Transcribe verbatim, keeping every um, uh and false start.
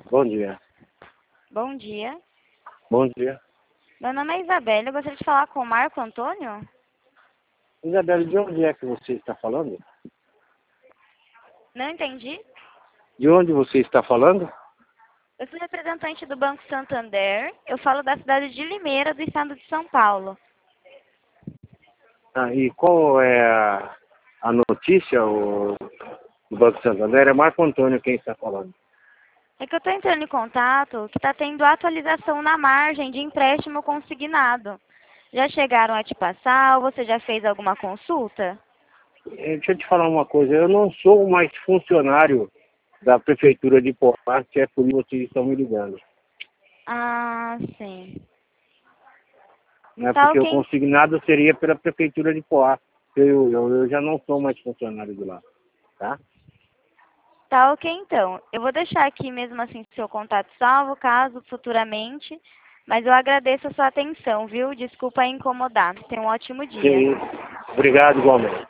Bom dia. Bom dia. Bom dia. Meu nome é Isabela, eu gostaria de falar com o Marco Antônio. Isabela, de onde é que você está falando? Não entendi. De onde você está falando? Eu sou representante do Banco Santander. Eu falo da cidade de Limeira, do estado de São Paulo. Ah, e qual é a, a notícia o, do Banco Santander? É Marco Antônio quem está falando. É que eu estou entrando em contato que está tendo atualização na margem de empréstimo consignado. Já chegaram a te passar ou você já fez alguma consulta? Eh, Deixa eu te falar uma coisa. Eu não sou mais funcionário da Prefeitura de Poá, se é por isso que vocês estão me ligando. Ah, sim. Né? Tá Porque o ok. consignado seria pela Prefeitura de Poá. Eu, eu, eu já não sou mais funcionário de lá. Tá? Tá ok, então. Eu vou deixar aqui mesmo assim seu contato salvo, caso futuramente. Mas eu agradeço a sua atenção, viu? Desculpa incomodar. Tenha um ótimo dia. Sim. Obrigado, igualmente.